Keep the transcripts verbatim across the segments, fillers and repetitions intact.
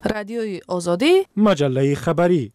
رادیوی آزادی، مجله خبری.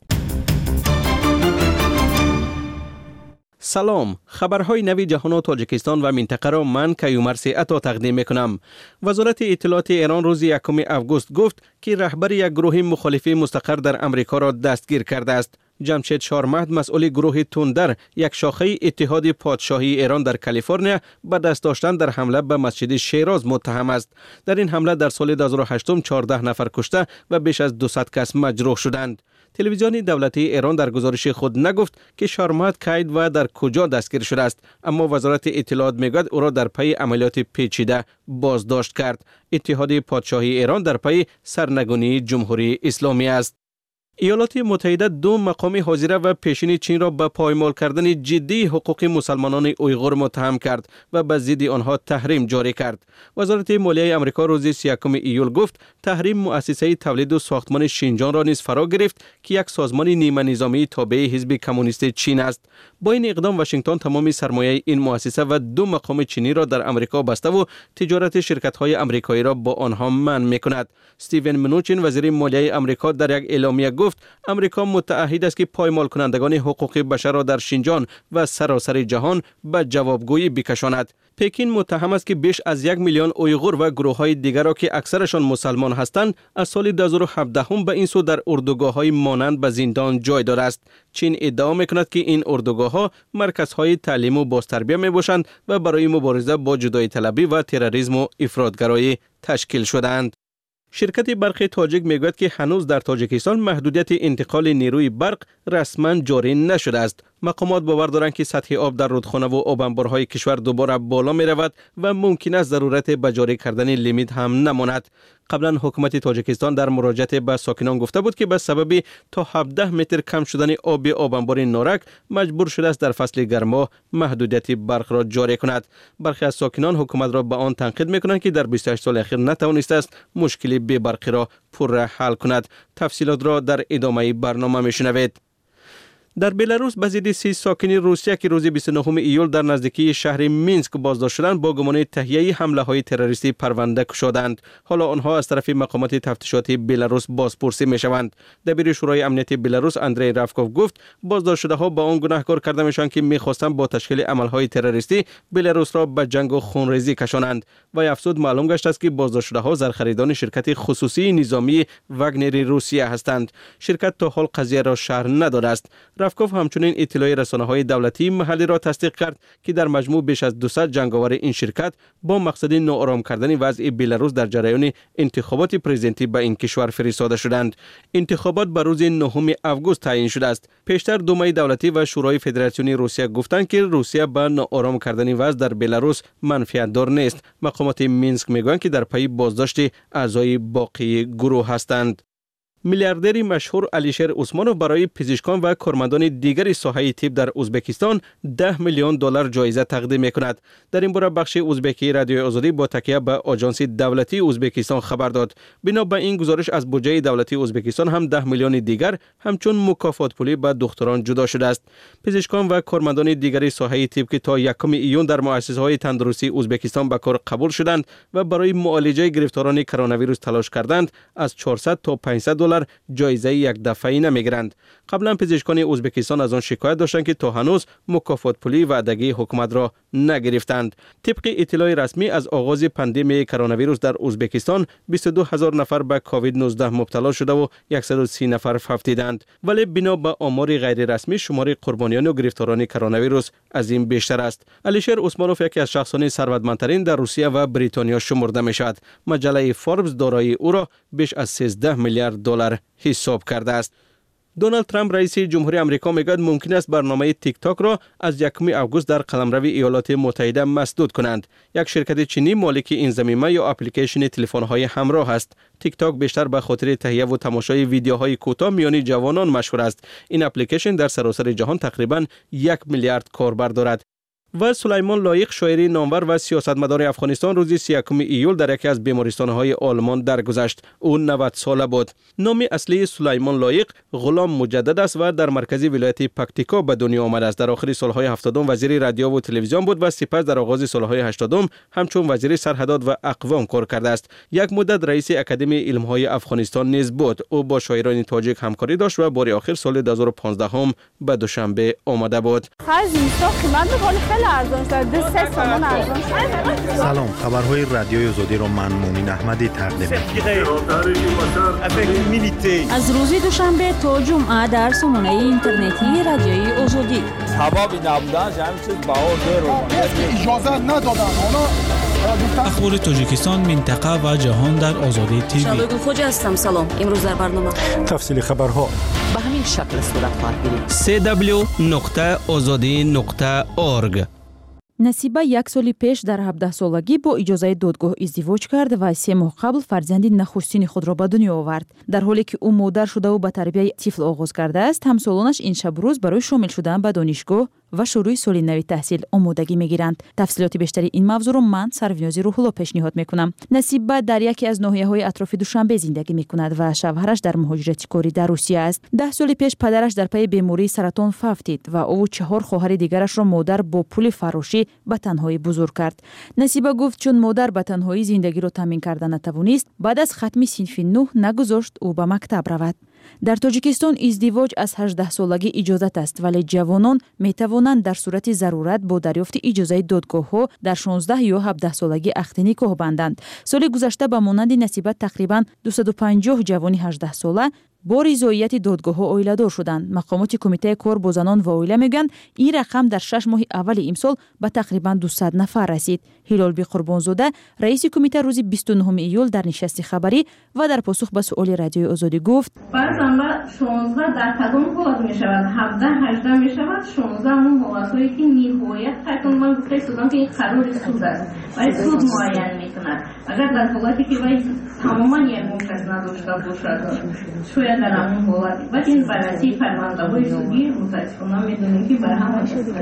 سلام، خبرهای نوی جهان و تاجیکستان و منطقه را من کیومرث عطا تقدیم میکنم. وزارت اطلاعات ایران روز یکم آگوست گفت که رهبر یک گروه مخالف مستقر در امریکا را دستگیر کرده است. جمشید شارمهد، مسئول گروه تندر، یک شاخه اتحاد پادشاهی ایران در کالیفرنیا، به دست داشتن در حمله به مسجد شیراز متهم است. در این حمله در سال دو هزار و هشت چهارده نفر کشته و بیش از دویست کس مجروح شدند. تلویزیون دولتی ایران در گزارش خود نگفت که شارمهد کی و در کجا دستگیر شده است، اما وزارت اطلاعات میگوید او را در پی عملیات پیچیده بازداشت کرد. اتحاد پادشاهی ایران در پی سرنگونی جمهوری اسلامی است. ایالات متحده دو مقام حاضره و پیشین چین را به پایمال کردن جدی حقوق مسلمانان اویغور متهم کرد و به ضد آنها تحریم جاری کرد. وزارت مالیه آمریکا روز سی و یکم ایول گفت تحریم مؤسسه تولید و ساختمان شینجان را نیز فرا گرفت که یک سازمان نیمه نظامی تابع حزب کمونیست چین است. با این اقدام واشنگتن تمام سرمایه این مؤسسه و دو مقام چینی را در آمریکا بسته و تجارت شرکت‌های آمریکایی را با آنها منع می‌کند. استیون منوچین وزیر مالیه آمریکا در یک اعلامیه گفت امریکا متعهد است که پایمال کنندگان حقوق بشر را در شینجان و سراسر جهان به جوابگویی بکشاند. پکین متهم است که بیش از یک میلیون اویغور و گروه‌های دیگر را که اکثرشان مسلمان هستند از سال دو هزار و هفده هم به این سو در اردوگاه‌های مانند به زندان جای داده است. چین ادعا می‌کند که این اردوگاه‌ها مرکزهای تعلیم و بازتربیه می‌باشند و برای مبارزه با جدایی طلبی و تروریسم و افراطگرایی تشکیل شده‌اند. شرکت برق تاجیک میگوید که هنوز در تاجیکستان محدودیت انتقال نیروی برق رسما جاری نشده است. مقامات باور دارند که سطح آب در رودخانه و آب انبارهای کشور دوباره بالا می رود و ممکن است ضرورت به جاری کردن لیمیت هم نماند. قبلا حکومت تاجیکستان در مراجعت به ساکنان گفته بود که به سبب تا هفده متر کم شدن آب آب انبار نارک مجبور شده است در فصل گرما محدودیت برق را جاری کند. برخی از ساکنان حکومت را به آن تنقید میکنند که در بیست و هشت سال اخیر نتوانسته است مشکل بی برقی را پرراه حل کند. تفصیلات را در ادامه برنامه میشنوید. در بلاروس به ضد سی ساکن روسیه که روز بیست و نهم ایول در نزدیکی شهر مینسک بازداشت شدند با گمان تهیه حمله های تروریستی پرونده گشودند. حالا آنها از طرف مقامات تفتیشاتی بلاروس بازپرسی میشوند. دبیر شورای امنیت بلاروس اندری رافکوف گفت بازداشت شده ها با آن گناهکار کرده میشن که میخواستند با تشکیل عمل های تروریستی بلاروس را به جنگ و خونریزی کشانند. و افزود معلوم گشت است که بازداشت شده ها زرخریدان شرکت خصوصی نظامی واگنر روسیه هستند. شرکت تا حال قضیه را شرح نداده است. رافکوف همچنین اطلاع رسانه‌های دولتی محلی را تصدیق کرد که در مجموع بیش از دویست جنگاور این شرکت با مقصد ناآرام کردن وضع بلاروس در جریان انتخابات پرزیدنتی به این کشور فرستاده شدند. انتخابات به روز نهم آگوست تعیین شده است. پیشتر دومای دولتی و شورای فدراسیونی روسیه گفتند که روسیه به ناآرام کردن وضع در بلاروس منفعت دار نیست. مقامات مینسک میگویند که در پی بازداشت اعضای باقی گروه هستند. میلیاردر مشهور علیشیر عثمانوف برای پزشکان و کارمندان دیگر ساحه طب در ازبکستان ده میلیون دلار جایزه تقدیم می‌کند. در این باره بخش ازبکی رادیوی آزادی با تکیه به آژانس دولتی ازبکستان خبر داد. بنا به این گزارش از بودجه دولتی ازبکستان هم ده میلیون دیگر همچون مکافات پولی به دکتران جدا شده است. پزشکان و کارمندان دیگر ساحه طب که تا یکم ایون در مؤسسه‌های تندرستی ازبکستان به کار قبول شدند و برای معالجه گرفتاران کرونا ویروس تلاش کردند از چهارصد تا پانصد دلار جایزه یک دفعه‌ای نمیگیرند. قبلا پزشکان ازبکستان از آن شکایت داشتند که تا هنوز مکافات پولی وعدگی حکومت را نگرفتند. طبق اطلاع رسمی از آغاز پاندمی کرونا ویروس در ازبکستان بیست و دو هزار نفر به کووید نوزده مبتلا شده و صد و سی نفر فوت دیدند. ولی بنا به آمار غیر رسمی شمار قربانیان و گرفتاران کرونا ویروس از این بیشتر است. علیشیر عثمانوف یکی از شخصان ثروتمندترین در روسیه و بریتانیا شمرده میشد. مجله فوربس دارایی او را بیش از سیزده میلیارد دلار حساب کرده است. دونالد ترامپ رئیس جمهوری آمریکا میگوید ممکن است برنامه تیک تاک را از یکم آگوست در قلمرو ایالات متحده مسدود کنند. یک شرکت چینی مالک این ضمیمه یا اپلیکیشن تلفن‌های همراه است. تیک تاک بیشتر به خاطر تهیه و تماشای ویدیوهای کوتاه میان جوانان مشهور است. این اپلیکیشن در سراسر جهان تقریباً یک میلیارد کاربر دارد. و سلیمان لایق شاعری نامور و سیاستمدار افغانستان روز سی و یکم ایول در یکی از بیمارستان‌های آلمان درگذشت. او نود ساله بود. نام اصلی سلیمان لایق غلام مجدد است و در مرکزی ولایت پکتیکا به دنیا آمده است. در آخر سالهای هفتادم وزیر رادیو و تلویزیون بود و سپس در آغاز سالهای هشتادم همچون وزیر سرحدات و اقوام کار کرده است. یک مدت رئیس اکادمی علم‌های افغانستان نیز بود. او با شاعران تاجیک همکاری داشت و بار آخر سال دو هزار و پانزده هم به دوشنبه آمده بود. سلام، خبرهای رادیوی آزادی را من مومن احمدی تقدیم می‌کنم. از روز دوشنبه تا جمعه در سامانه اینترنتی رادیوی آزادی. حبابی نبودن همین چیز باور رو اجازه ندادن. اخبار تاجیکستان، منطقه و جهان در آزادی تیوی. شالوی خوج هستم. سلام. امروز در برنامه تفصیل خبرها به همین شکل صورت خواهد گرفت. سی دبلیو نقطه آزادی نقطه اورگ. насиба як соли пеш дар ҳабдаҳ солагӣ бо иҷозаи додгоҳ издивоҷ кард ва се моҳ қабл фарзанди нахустини худро ба дунё овард. дар ҳоле ки ӯ модар шудаву ба тарбияи тифл оғоз кардааст, ҳамсолонаш ин шабрӯз барои шомил шудан ба донишгоҳ ва шурӯи соли нави таҳсил омодагӣ мегиранд. тафсилоти бештари ин мавзӯъро ман Сарвинози Рӯҳулло пешниҳод мекунам. насиба дар яке аз ноҳияҳои атрофи Душанбе зиндагӣ мекунад ва шавҳараш дар муҳоҷирати корӣ дар Русия аст. даҳ соли пеш падараш дар пайи бемории саратон фавтид ва ову чаҳор хоҳари дигарашро модар бо пули фарошӣ ба танҳоӣ бузург кард. насиба гуфт чун модар ба танҳоӣ зиндагиро таъмин карда натавонист, баъд аз хатми синфи нӯҳ нагузошт ӯ ба мактаб равад. дар тоҷикистон издивоҷ аз ҳаждаҳ солагӣ иҷозат аст, вале ҷавонон метавонанд дар сурати зарурат бо дарёфти иҷозаи додгоҳҳо дар шонздаҳ ё ҳабдаҳ солагӣ ахди никоҳ банданд. соли гузашта ба монанди насиба тақрибан дусаду панҷоҳ ҷавони ҳаждаҳ сола бо ризоияти додгоҳҳо оиладор шуданд. мақомоти кумитаи кор бо занон ва оила мегӯянд ин рақам дар шаш моҳи аввали имсол ба тақрибан дусад нафар расид. ҳилолби қурбонзода раиси кумита рӯзи бисту нӯҳуми июл дар нишасти хабарӣ ва дар посух ба суоли радиои озодӣ гуфт: баъзан ба шонздаҳ дар кадом ҳолат мешавад, ҳабдаҳ ҳаждаҳ мешавад, шонздаҳ он ҳолатҳое ки ниҳоят қайтон ман гуфта истодам ки қарори суд аст, вале суд муайян мекунад. агар дар ҳолате ки вай тамоман ягон кас надошта бошад, шояд дар ҳамон ҳолат баъд ин баррасии фармандаҳои судӣ мутаассифона медонем ки бар ҳамон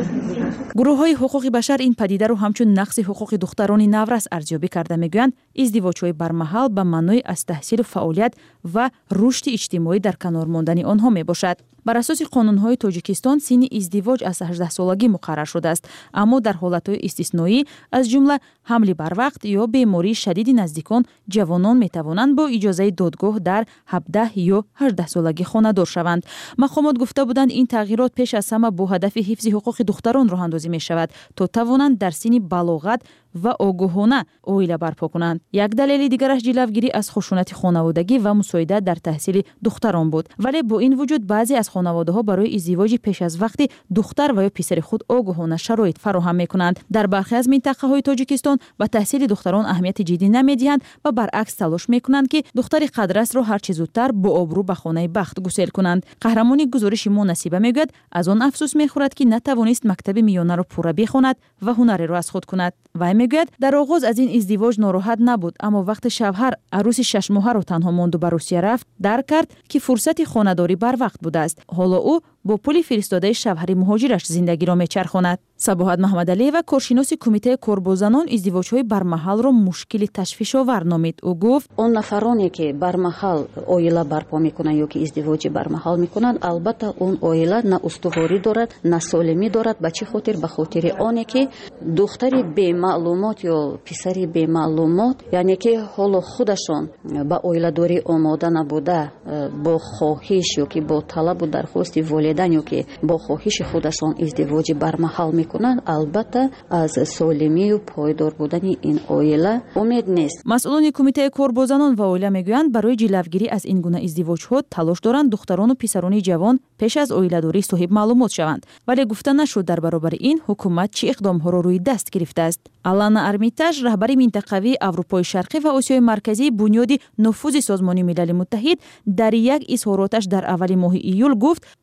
гурӯҳҳои ҳуқуқи башар ин падидаро ҳамчун нақси ҳуқуқи духтарони наврас арзёбӣ карда мегӯянд издивоҷҳои бармаҳал ба маънои аз таҳсилу фаъолият ва рушди иҷтимоӣ дар канор мондани онҳо мебошад. бар асоси қонунҳои Тоҷикистон синни издивоҷ аз ҳаждаҳсолагӣ муқаррар шудааст, аммо дар ҳолатҳои истисноӣ аз ҷумла ҳамли барвақт ё бемории шадиди наздикон ҷавонон метавонанд бо иҷозаи додгоҳ дар ҳабдаҳ ё ҳаждаҳсолагӣ хонадор шаванд. мақомот гуфта буданд ин тағйирот пеш аз ҳама бо ҳадафи ҳифзи ҳуқуқи духтарон роҳандозӣ мешавад, то тавонанд дар синни балоғат ва огоҳона оила барпо кунанд. як далели дигараш ҷилавгирӣ аз хушунати хонаводагӣ ва мусоидат дар таҳсили духтарон буд. вале бо ин вуҷуд баъзе аз хонаводаҳо барои издивоҷи пеш аз вақти духтар ва ё писари худ огоҳона шароит фароҳам мекунанд. дар бархе аз минтақаҳои Тоҷикистон ба таҳсили духтарон аҳамияти ҷиддӣ намедиҳанд ва баръакс талош мекунанд ки духтари қадрасро ҳарчи зудтар бо обрӯ ба хонаи бахт гусел кунанд. қаҳрамони гузориши мо насиба мегӯяд аз он афсӯс мехӯрад ки натавонист мактаби миёнаро пурра бихонад ва ҳунареро аз худ кунад. вай мегӯяд дар оғоз аз ин издивоҷ нороҳат набуд, аммо вақте шавҳар арӯси шашмоҳаро танҳо монду ба Русия рафт, дарк кард ки фурсати хонадорӣ барвақт будааст. ҳоло ӯ бо пули фиристодаи шавҳари муҳоҷираш зиндагиро мечархонад. Сабоҳат Маҳмадалиева, коршиноси кумитаи корбозанон, издивоҷҳои бармаҳалро мушкили ташвишовар номид. ӯ гуфт: он нафароне ки бармаҳал оила барпо мекунанд ё ки издивоҷи бармаҳал мекунанд, албатта он оила на устуворӣ дорад, на солимӣ дорад. ба чӣ хотир? Ба хотири оне ки духтари бемаълумот ё писари бемаълумот, яъне ки ҳоло худашон ба оиладорӣ омода набуда, бо хоҳиш ё ки бо талабу дархости волидан ё ки бо хоҳиши худашон издивоҷи бармаҳал мекунанд, албатта аз солимию пойдор будани ин оила умед нест. масъулони кумитаи корбозанон ва оила мегӯянд барои ҷилавгирӣ аз ин гуна издивоҷҳо талош доранд духтарону писарони ҷавон пеш аз оиладорӣ соҳиб маълумот шаванд. вале гуфта нашуд дар баробари ин ҳукумат чӣ иқдомҳоро рӯи даст гирифтааст. Алана Армитаж, раҳбари минтақавии Аврупои Шарқӣ ва Осиёи Марказӣ бунёди нуфузи Созмони Милали Муттаҳид, дар як изҳороташ дар аввали моҳи июл гуфт баланд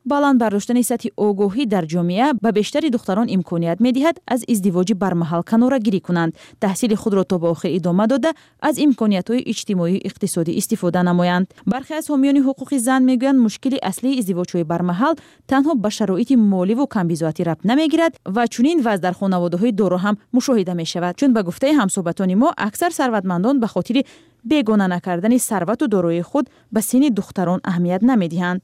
бардоштани сатҳи огоҳӣ дар ҷомеа ба бештари духтарон имконият медиҳад аз издивоҷи бармаҳал канорагирӣ кунанд, таҳсили худро то ба охир идома дода аз имкониятҳои иҷтимоию иқтисодӣ истифода намоянд. Бархе аз ҳомиёни ҳуқуқи зан мегӯянд, мушкили аслии издивоҷҳои бармаҳал танҳо ба шароити моливу камбизоатӣ рабт намегирад ва чунин вазъ дар хонаводаҳои дора ҳам мушоҳида мешавад. Чун ба гуфтаи ҳамсоҳбатони мо, аксар сарватмандон ба хотири бегона накардани сарвату дороии худ ба синни духтарон аҳамият намедиҳанд.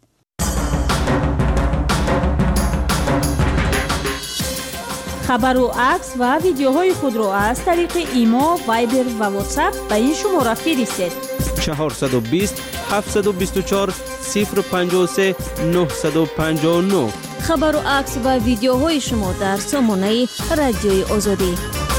хабару акс ва видеоҳои худро аз тариқи имо, вайбер ва ватсап ба ин шумора фиристед. чаҳорсад و بیست هفتصد و بیست و چهار صفر و پنجاه و سه نهصد و پنجاه و نه. хабару акс ва видеоҳои шумо дар сомонаи радиои озодӣ.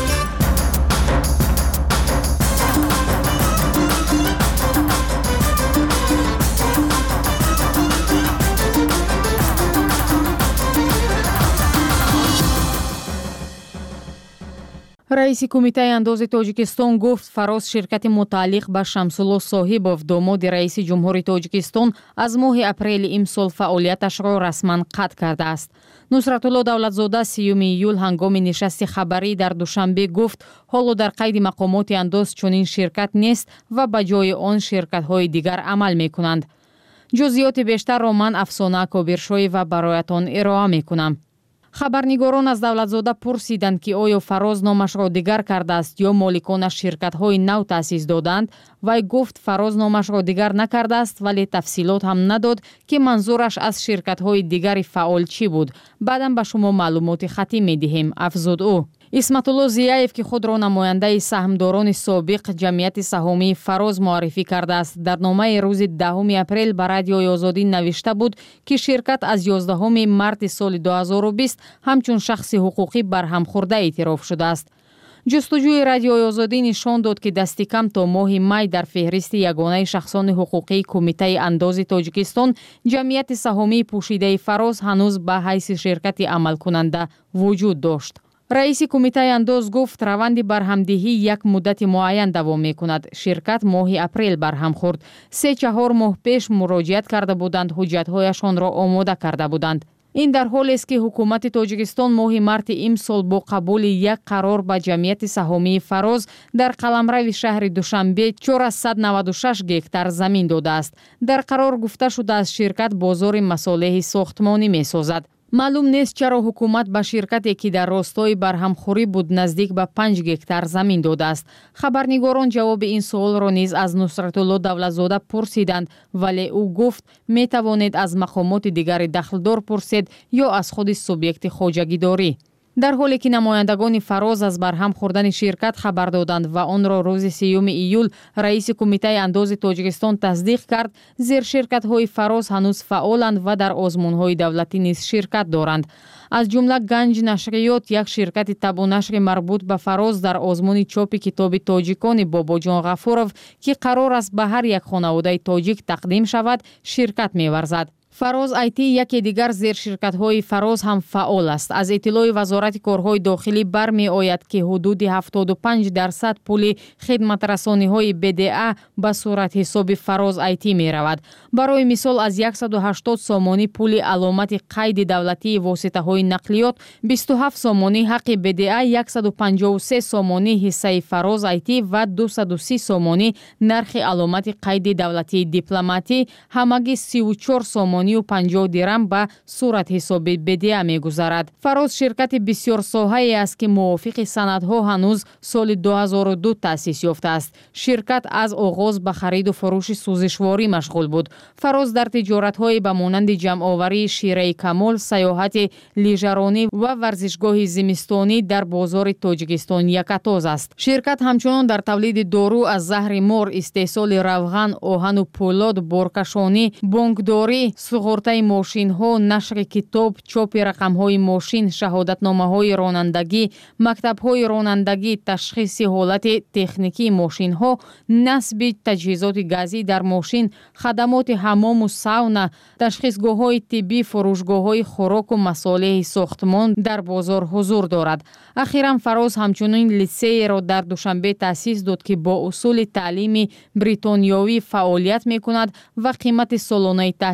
раиси кумитаи андози тоҷикистон гуфт, Фароз ширкати мутааллиқ ба Шамсулло Соҳибов, домоди раиси ҷумҳури Тоҷикистон, аз моҳи апрели имсол фаъолияташро расман қатъ кардааст. Нусратулло Давлатзода сеюми июл ҳангоми нишасти хабарӣ дар Душанбе гуфт, ҳоло дар қайди мақомоти андоз чунин ширкат нест ва ба ҷои он ширкатҳои дигар амал мекунанд. ҷузъиёти бештарро ман Афсона Акобиршоева бароятон ироа мекунам. хабарнигорон аз Давлатзода пурсиданд, ки оё Фароз номашро дигар кардааст ё моликонаш ширкатҳои нав таъсис доданд. Вай гуфт, Фароз номашро дигар накардааст, вале тафсилот ҳам надод, ки манзураш аз ширкатҳои дигари фаъол чӣ буд. Баъдан ба шумо маълумоти хатӣ медиҳем, афзуд ӯ. исматулло Зияев, ки худро намояндаи саҳмдорони собиқ ҷамъияти саҳомии Фароз муаррифӣ кардааст, дар номаи рӯзи даҳуми апрел ба Радиои Озодӣ навишта буд, ки ширкат аз ёздаҳуми марти соли ду ҳазору бист ҳамчун шахси ҳуқуқӣ барҳамхӯрда эътироф шудааст. ҷустуҷӯи Радиои Озодӣ нишон дод, ки дасти кам то моҳи май дар феҳристи ягонаи шахсони ҳуқуқии Кумитаи андози Тоҷикистон ҷамъияти саҳомии пӯшидаи Фароз ҳанӯз ба ҳайси ширкати амалкунанда вуҷуд дошт. раиси кумитаи андоз гуфт, раванди барҳамдиҳӣ як муддати муайян давом мекунад. Ширкат моҳи апрел барҳам хӯрд. се чаҳор моҳ пеш муроҷиат карда буданд, ҳуҷҷатҳояшонро омода карда буданд. ин дар ҳолест, ки ҳукумати Тоҷикистон моҳи марти имсол бо қабули як қарор ба ҷамъияти саҳомии Фароз дар қаламрави шаҳри Душанбе чорасад و نود و شش гектар замин додааст. Дар қарор гуфта шудааст, ширкат бозори масолеҳи сохтмонӣ месозад. Маълум нест чаро ҳукумат ба ширкате, ки дар ростои барҳамхӯрӣ буд, наздик ба панҷ гектар замин додааст. Хабарнигорон ҷавоби ин суолро низ аз Нусратулло Давлатзода пурсиданд, вале ӯ гуфт, метавонед аз мақомоти дигари дахлдор пурсед ё аз худи субъекти хоҷагидорӣ. дар ҳоле ки намояндагони Фароз аз барҳам хӯрдани ширкат хабар доданд ва онро рӯзи сеюми июл раиси кумитаи андози Тоҷикистон тасдиқ кард, зерширкатҳои Фароз ҳанӯз фаъоланд ва дар озмунҳои давлатӣ низ ширкат доранд. аз ҷумла Ганҷ нашриёт, як ширкати табунашри марбут ба Фароз дар озмуни чопи китоби тоҷикони Бобоҷон Ғафуров, ки қарор аст ба ҳар як хонаводаи тоҷик тақдим шавад, ширкат меварзад. Фароз ай ти яке дигар зерширкатҳои Фароз ҳам фаъол аст. Аз иттилои Вазорати корҳои дохилӣ бармеояд, ки ҳудуди ҳафтоду панҷ дарсад пули хидматрасониҳои Б Д А ба суратҳисоби Фароз ай ти меравад. Барои мисол, аз яксаду ҳаштод сомонӣ пули аломати қайди давлатии воситаҳои нақлиёт, бисту ҳафт сомонӣ ҳаққи Б Д А, яксаду панҷоҳу се сомонӣ ҳиссаи Фароз ай ти ва дусаду си сомонӣ нархи аломати қайди давлатии дипломатӣ, ҳамагӣ сиву чор сомонӣ панҷоҳ дирам ба сурат ҳисоби Б Д А мегузарад. Фароз ширкати бисёр соҳае аст, ки мувофиқи санадҳо ҳанӯз соли ду ҳазору ду таъсис ёфтааст. Ширкат аз оғоз ба хариду фурӯши сӯзишворӣ машғул буд. Фароз дар тиҷоратҳои ба монанди ҷамъоварии Шираи Камол, саёҳати лижаронӣ ва варзишгоҳи зимистонӣ дар бозори Тоҷикистон якатоз аст. Ширкат ҳамчунон дар тавлиди дору аз заҳри мор, истеҳсоли равған, оҳану пӯлод, боркашонӣ, бонкдорӣ, суғуртаи мошинҳо, нашри китоб, чопи рақамҳои мошин, шаҳодатномаҳои ронандагӣ, мактабҳои ронандагӣ, ташхиси ҳолати техникии мошинҳо, насби таҷҳизоти газӣ дар мошин, хадамоти ҳаммому сауна, ташхисгоҳҳои тиббӣ, фурӯшгоҳҳои хӯроку масолеҳи сохтмон дар бозор ҳузур дорад. Ахиран Фароз ҳамчунин литсееро дар Душанбе таъсис дод, ки бо усули таълими бритониёвӣ фаъолият мекунад ва қимати солонаи таҳсил дар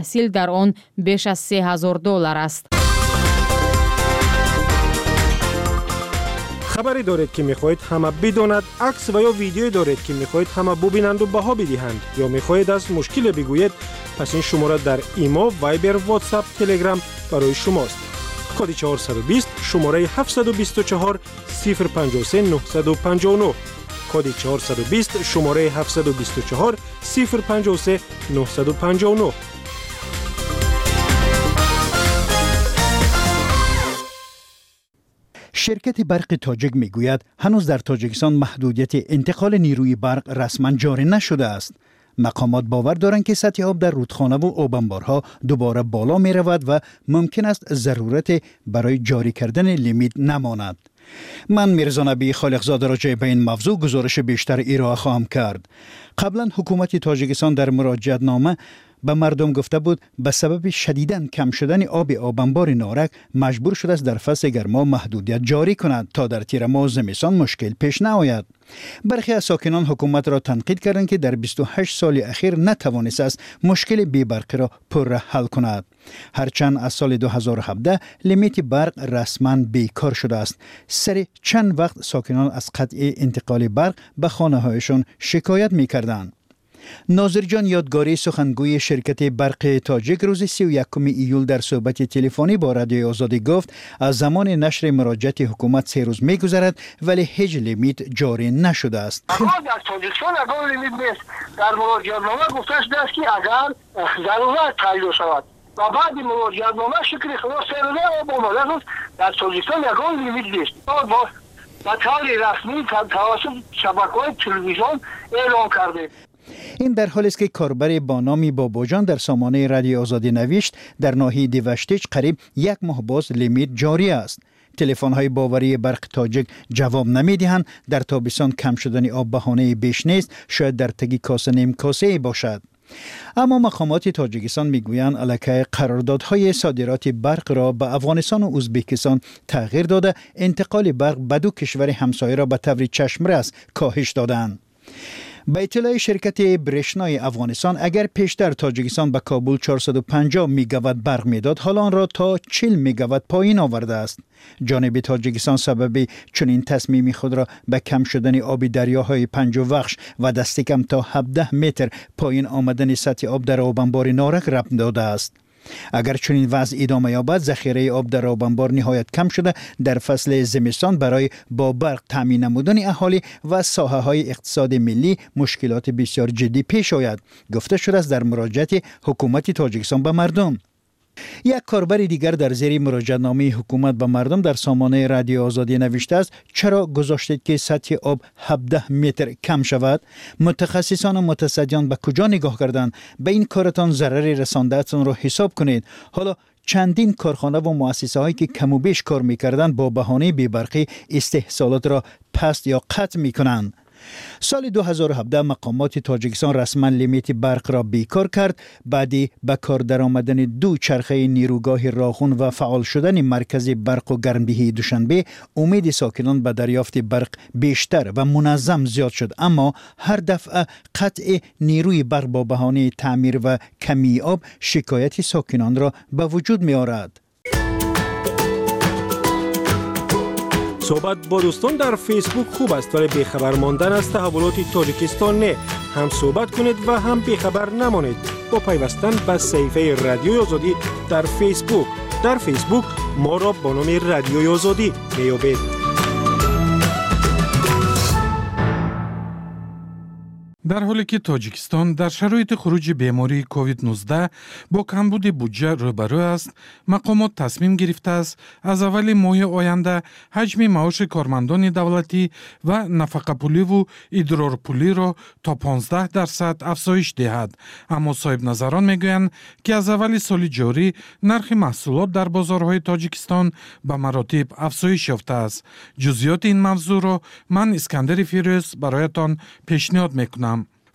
дар он беш аз се ҳазор доллар аст. خبری دارید که میخواهید همه بداند، عکس و یا ویدیویی دارید که میخواهید همه ببینند و بها بدهند یا میخواهید از مشکل بگویید، پس این شماره در ایما، وایبر، واتساپ، تلگرام برای شماست. کد چهارصد و بیست شماره هفتصد و بیست و چهار صفر پنجاه و سه نهصد و پنجاه و نه. کد چهارصد و بیست شماره هفتصد و بیست و چهار صفر پنجاه و سه نهصد و پنجاه و نه. شرکت برق تاجیک میگوید هنوز در تاجیکستان محدودیت انتقال نیروی برق رسما جاری نشده است. مقامات باور دارند که سطح آب در رودخانه و آبانبارها دوباره بالا می رود و ممکن است ضرورت برای جاری کردن لیمیت نماند. من میرزا نبی خالقزاد راجع به این موضوع گزارش بیشتر ارائه خواهم کرد. قبلا حکومت تاجیکستان در مراجعت نامه به مردم گفته بود به سبب شدیداً کم شدن آب آبانبار نارک مجبور شده است در فصل گرما محدودیت جاری کند تا در تیر ماه زمستان مشکل پیش نیاید. برخی از ساکنان حکومت را تنقید کردند که در بیست و هشت سال اخیر نتوانسته است مشکل بی‌برقی را پر حل کند. هرچند از سال دو هزار و هفده لیمیت برق رسما بیکار شده است. سر چند وقت ساکنان از قطع انتقال برق به خانه‌هایشان شکایت می‌کردند. ناظر جان یادگاری سخنگوی شرکت برق تاجیک روز سی و یکم ایول در صحبت تلفنی با رادیوی آزادی گفت از زمان نشر مراجعت حکومت سه روز می‌گذرد ولی هیچ لیمیت جاری نشده است. در تاجیکستان اگر لیمیت نیست در مراجعت نامه گفته است که اگر ضرورت تعیین شود و بعد مراجعت نامه شکل خلاص سر آب آمده است در تاجیکستان اگر لیمیت نیست با طور رسمی توسط شبکه‌های تلویزیون اعلام کرده. این در حالی است که کاربر با نام باباجان در سامانه رادیو آزادی نوشت در ناحیه دیوشتیج قریب یک ماه باز لیمیت جاری است. تلفن‌های باوری برق تاجیک جواب نمی‌دهند. در تابستان کم شدن آب بهانه بیش نیست، شاید در تگی کاسه نیم کاسه باشد. اما مقامات تاجیکستان میگویند الکی قراردادهای صادرات برق را به افغانستان و ازبکستان تغییر داده انتقال برق به دو کشور همسایه را به طور چشم‌رس کاهش دادند. به اطلاع شرکت برشنای افغانستان اگر پیشتر تاجیکستان به کابل چهارصد و پنجاه میگاوات برق میداد حال آن را تا چهل میگاوات پایین آورده است. جانب تاجیکستان سبب چنین تصمیم خود را به کم شدن آب دریاهای پنج وخش و دست کم تا هفده متر پایین آمدن سطح آب در آبانبار نارک ربط داده است. اگر چنین وضع ادامه یابد ذخیره آب در آبانبار نهایت کم شده در فصل زمستان برای با برق تامین نمودن اهالی و ساحه های اقتصاد ملی مشکلات بسیار جدی پیش آید، گفته شده است در مراجعت حکومت تاجیکستان به مردم. یک کاربر دیگر در زیر مراجعه‌نامه حکومت به مردم در سامانه رادیو آزادی نوشته است چرا گذاشتید که سطح آب هفده متر کم شود؟ متخصصان و متصدیان به کجا نگاه کردند؟ به این کارتان ضرری رسانده‌تان را حساب کنید. حالا چندین کارخانه و مؤسسه هایی که کم و بیش کار می‌کردند با بهانه بی‌برقی استحصالات را پست یا قطع می‌کنند. سال دو هزار و هفده مقامات تاجیکستان رسما لیمیت برق را بیکار کرد. بعدی به کار درآمدن دو چرخه نیروگاه راهخون و فعال شدن مرکز برق و گرمدهی دوشنبه امید ساکنان به دریافت برق بیشتر و منظم زیاد شد، اما هر دفعه قطع نیروی برق با بهانه تعمیر و کمی آب شکایت ساکنان را به وجود می آورد. صحبت با دوستان در فیسبوک خوب است ولی بیخبر ماندن از تحولات تاجیکستان نه. هم صحبت کنید و هم بیخبر نمانید با پیوستن به صفحه رادیوی آزادی در فیسبوک. در فیسبوک ما را با نام رادیوی آزادی میابید. در حالی که تاجیکستان در شرایط خروج بیماری کووید نوزده با کمبود بودجه روبرو است، مقامات تصمیم گرفته است از اول ماه آینده حجم معاش کارمندان دولتی و نفقه پولی و ادرار پولی را تا پانزده درصد افزایش دهد. اما صاحب نظران میگویند که از اول سال جاری نرخ محصولات در بازارهای تاجیکستان به مراتب افزایش یافته است. جزئیات این موضوع را من اسکندر فیروز برایتان پیشنهاد میکنم.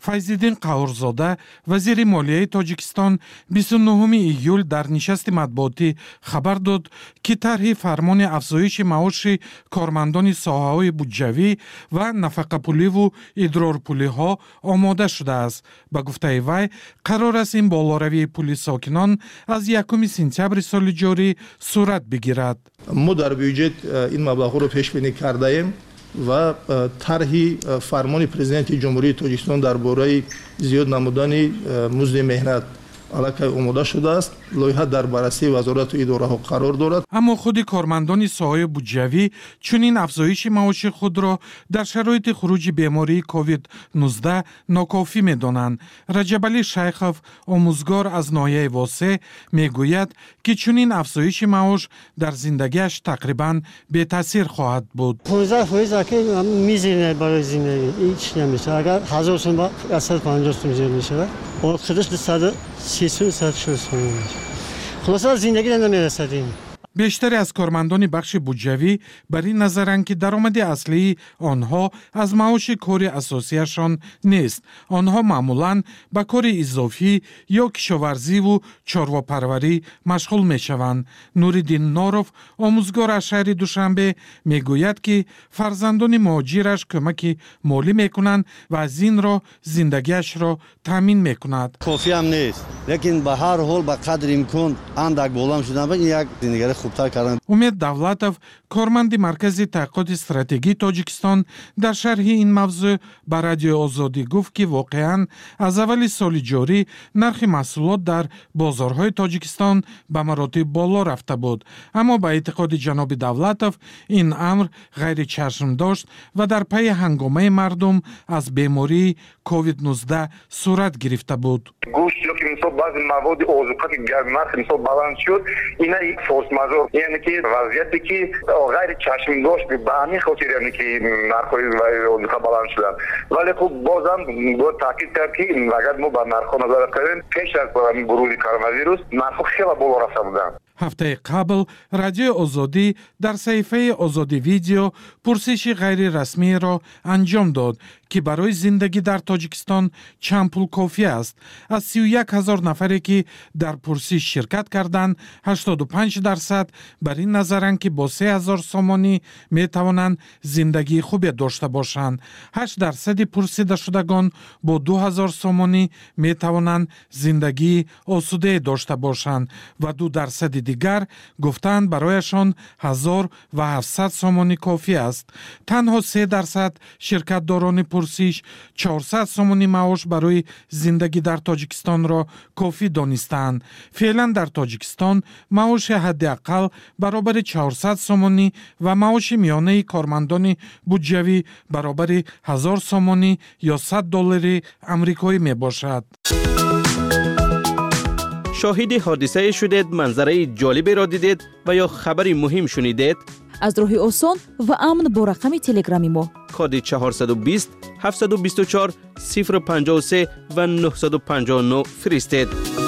فیض‌الدین قاورزاده وزیر مالیه تاجیکستان بیست و نهم ایول در نشست مطبوعاتی خبر داد که طرح فرمان افزایش معاش کارمندان ساحه‌های بودجوی و نفقه پولی و ادرار پولی ها آماده شده است. به گفته وی قرار است این بالاروی پولی ساکنان از یکم سپتامبر سال جاری صورت بگیرد. ما در بودجه این مبلغ رو پیش بینی کرده ایم و طرح فرمان پرزیدنت جمهوری تاجیکستان درباره زیاد نمودن مزد مهنت علاقه آماده شده است. لایحه در بررسی وزارت و اداره ها قرار دارد. اما خود کارمندان ساحه بودجوی چنین افزایش معاش خود را در شرایط خروج بیماری کووید نوزده ناکافی می‌دانند. رجب علی شیخов آموزگار از ناحیه واسه میگوید که چنین افزایش معاش در زندگیش تقریباً بی تاثیر خواهد بود. پانزده درصد که میزینه برای زندگی هیچ نمیشه. اگر هزار تومان با صد و پنجاه تومان زیر میشه و خودش صد و سی صد و شصت تومان میشه. خلاصه زندگی نمیرسدیم. بیشتری از کارمندان بخش بودجوی بر این نظرند که درآمد اصلی آنها از معاش کار اساسیشان نیست. آنها معمولاً به کار اضافی یا کشاورزی و چارواپروری مشغول میشوند. نوریدین ناروف آموزگار از شهر دوشنبه میگوید که فرزندان مهاجرش کمک مالی میکنند و از این را زندگیش را تامین میکند. کافی هم نیست، لیکن به هر حال به قدر امکان اندک بلند شدن به یک زندگی خوبتر کردن. امید دولتов کارمند مرکز تحقیقات استراتژی تاجیکستان در شرح این موضوع به رادیو آزادی گفت که واقعاً از اول سال جاری نرخ محصولات در بازارهای تاجیکستان به مراتب بالا رفته بود، اما به اعتقاد جناب دولتов این امر غیر چشم داشت و در پی هنگامه مردم از بیماری کووید نوزده صورت گرفته بود. گوشت یا که مثلا بعضی مواد آذوقه که نرخ مثلا بالانس شد، اینا یک فورس ماژور، یعنی که وضعیتی که غیر چشم داشت به همین خاطر یعنی که نرخ‌های آذوقه بالانس شدن. ولی خب بازم با تاکید کرد که اگر ما با نرخ‌ها نظر کنیم پیش از بروز کرونا ویروس نرخ‌ها خیلی بالا رفته بودن. هفته قبل رادیو آزادی در صفحه آزادی ویدیو پرسش غیر رسمی را انجام داد که برای زندگی در تاجیکستان چند پول کافی است. از سی و یک هزار نفری که در پرسش شرکت کردند، هشتاد و پنج درصد بر این نظرند که با سه هزار سومانی می توانند زندگی خوبی داشته باشند. هشت درصد پرسیده شدگان با دو هزار سومانی می توانند زندگی آسوده داشته باشند و دو درصد دیگر گفتند برایشان هزار و هفتصد سومانی کافی است. تنها سه درصد شرکت داران پرسش چهارصد سومانی معاش برای زندگی در تاجیکستان را کافی دانستند. فعلا در تاجیکستان معاش حداقل برابر چهارصد سومانی و معاش میانه کارمندان بودجوی برابر هزار سومانی یا صد دلار آمریکایی می باشد. شاهد حادثه شدید، منظره جالبی را دیدید و یا خبری مهم شنیدید؟ از راه آسان و امن با رقم تلگرامی ما کد چهارصد و بیست هفتصد و بیست و چهار صفر پنجاه و سه و نهصد و پنجاه و نه فرستید.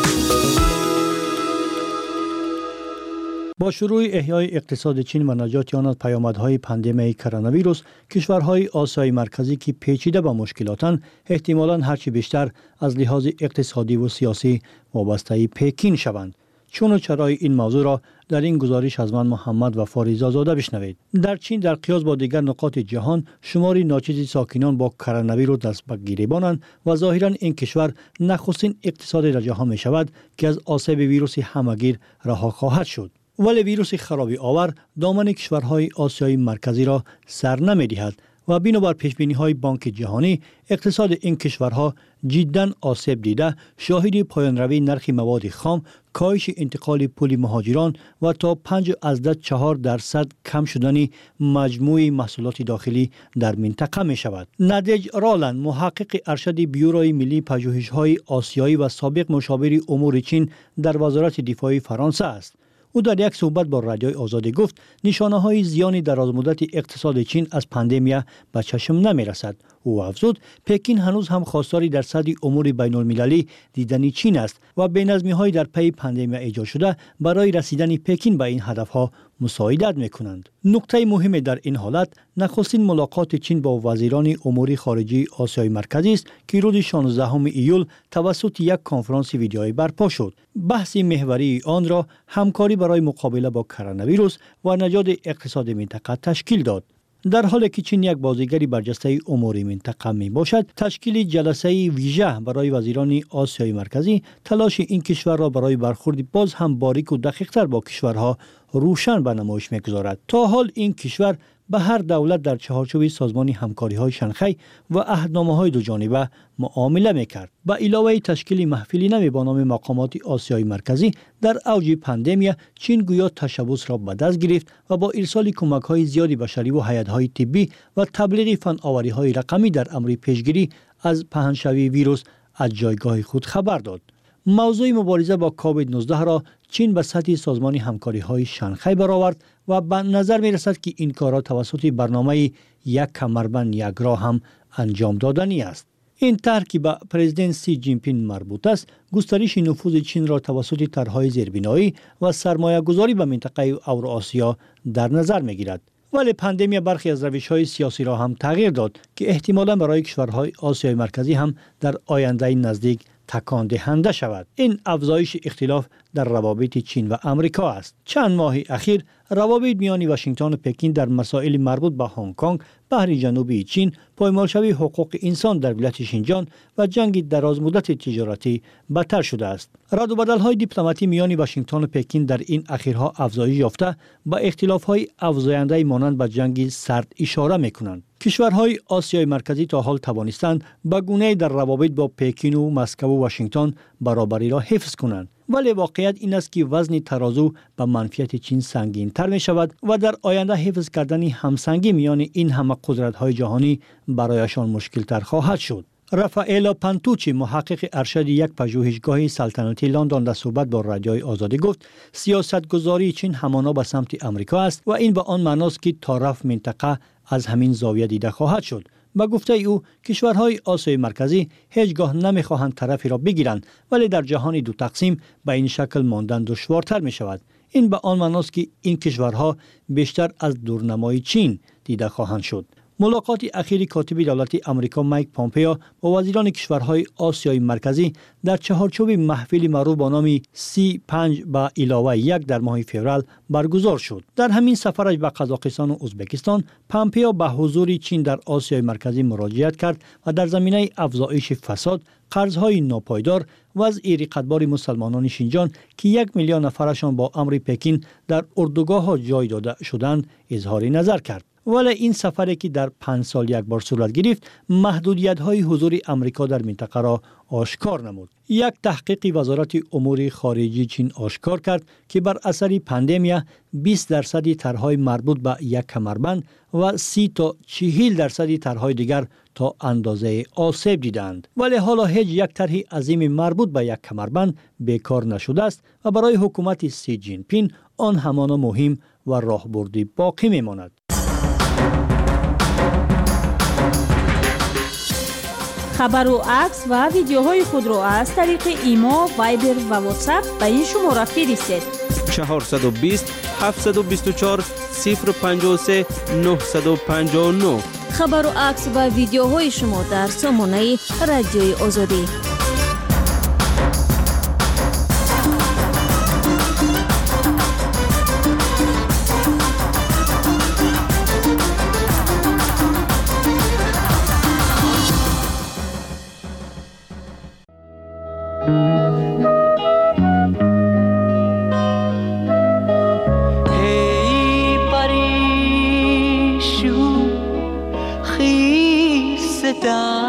با شروع احیای اقتصاد چین و نجات آن از پیامدهای پاندمی کرونا ویروس، کشورهای آسیای مرکزی که پیچیده با مشکلاتند، احتمالاً هرچی بیشتر از لحاظ اقتصادی و سیاسی وابسته پکین شوند. چون و چرای این موضوع را در این گزارش از من محمد و فاریزا زاده بشنوید. در چین در قیاس با دیگر نقاط جهان شمار ناچیز ساکنان با کرونا ویروس دست به گریبانند و ظاهرا این کشور نخستین اقتصادی در جهان می شود که از آسیب ویروس همهگیر رها خواهد شد. ولی ویروس خرابی آور دامن کشورهای آسیای مرکزی را سر نمی دهد و بنابر پیشبینی‌های بانک جهانی اقتصاد این کشورها جداً آسیب دیده شاهد پایان روی نرخ مواد خام، کاهش انتقال پول مهاجران و تا پنج ازده چهار درصد کم شدن مجموع محصولات داخلی در منطقه می شود. ندج رالند، محقق ارشد بیوروی ملی پژوهش‌های آسیایی و سابق مشاور امور چین در وزارت دفاع فرانسه است. او در یک صحبت با رادیوی آزادی گفت نشانه های زیانی درازمدت اقتصاد چین از پاندمی به چشم نمی رسد. او افزود پکین هنوز هم خواستاری در سطح امور بین المللی دیدنی چین است و بی‌نظمی‌های در پی پاندمی ایجاد شده برای رسیدن پکین به این هدفها مساعدت می‌کنند. نکته مهم در این حالت نخستین ملاقات چین با وزیران امور خارجه آسیای مرکزی است که روز شانزدهم ایول توسط یک کنفرانس ویدیویی برپا شد. بحث محوری آن را همکاری برای مقابله با کرونا ویروس و نجات اقتصاد منطقه تشکیل داد. در حالی که چین یک بازیگری برجسته امور منطقه می باشد، تشکیل جلسه ویژه برای وزیران آسیای مرکزی تلاش این کشور را برای برخورد باز هم باریک و دقیق‌تر با کشورها روشن به نمایش می‌گذارد. تا حال این کشور به هر دولت در چهارچوب سازمان همکاری‌های شانگهای و عهدنامه‌های دو جانبه معامله می‌کرد. به علاوه تشکیل محفلی نمی با نام مقامات آسیای مرکزی در اوج پاندمی، چین گویا تشبث را به دست گرفت و با ارسال کمک‌های زیادی بشری و هیئت‌های طبی و تبلیغ فناوری‌های رقمی در امر پیشگیری از پهنشوی ویروس از جایگاه خود خبر داد. موضوع مبارزه با کووید نوزده را چین به سطح سازمان همکاری‌های شانگهای برآورد و به نظر می‌رسد که این کارها توسط برنامه یک کمربند یک راه هم انجام دادنی است. این طرح که به پرزیدنت سی جین پینگ مربوط است، گسترش نفوذ چین را توسط طرح‌های زیربنایی و سرمایه‌گذاری به منطقه اوراسیا در نظر می‌گیرد. ولی پاندمی برخی از روش‌های سیاسی را هم تغییر داد که احتمالاً برای کشورهای آسیای مرکزی هم در آینده نزدیک تکان دهنده شود. این افزایش اختلاف در روابط چین و آمریکا است. چند ماه اخیر روابط میان واشنگتن و پکین در مسائل مربوط به هنگ کنگ، بحر جنوبی چین، پایمالشوی حقوق انسان در ولایت شینجان و جنگ دراز مدت تجارتی بدتر شده است. رد و بدل‌های دیپلماتی میان واشنگتن و پکین در این اخیرها افزایش یافته به اختلاف‌های افزاینده مانند به جنگ سرد اشاره می‌کنند. کشورهای آسیای مرکزی تا حال توانستند به گونه‌ای در روابط با پکین و مسکو و واشنگتن برابری را حفظ کنند. ولی واقعیت این است که وزن ترازو به منفیت چین سنگین تر می شود و در آینده حفظ کردن همسنگی میان این همه قدرت های جهانی برایشان مشکل تر خواهد شد. رافائلا پانتوچی، محقق ارشد یک پژوهشگاه سلطنتی لندن، در صحبت با رادیوی آزادی گفت سیاستگذاری چین همانا به سمت آمریکا است و این به آن معناست که طرف منطقه از همین زاویه دیده خواهد شد. با گفته او کشورهای آسیای مرکزی هیچگاه نمیخواهند طرفی را بگیرند، ولی در جهان دو تقسیم به این شکل ماندن دشوارتر می شود. این به آن معناست که این کشورها بیشتر از دورنمای چین دیده خواهند شد. ملاقات اخیر کاتب دولت آمریکا مایک پامپئو با وزیران کشورهای آسیای مرکزی در چهارچوب محفل معروف با نام سی پنج با علاوه یک در ماه فوریه برگزار شد. در همین سفرش به قزاقستان و ازبکستان، پامپئو به حضور چین در آسیای مرکزی مراجعت کرد و در زمینه افزایش فساد، قرضهای ناپایدار، وضع رقابتبار مسلمانان شینجان که یک میلیون نفرشان با امر پکین در اردوگاه ها جای داده شدند اظهار نظر کرد. ولی این سفری که در پنج سال یک بار صورت گرفت، محدودیت های حضور امریکا در منطقه را آشکار نمود. یک تحقیق وزارت امور خارجه چین آشکار کرد که بر اثر پاندمی بیست درصد طرح‌های مربوط به یک کمربند و سی تا چهل درصد طرح‌های دیگر تا اندازه آسیب دیدند. ولی حالا هیچ یک طرح عظیم مربوط به یک کمربند بیکار نشده است و برای حکومت سی جین پینگ آن همانا مهم و راهبردی باقی میماند. خبر و عکس و ویدیوهای خود را از طریق ایما، وایبر و واتساپ به این شماره فرستید. چهارصد و بیست هفتصد و بیست و چهار صفر پنجاه و سه نهصد و پنجاه و نه. خبر و عکس و ویدیوهای شما در سامانه رادیوی آزادی. down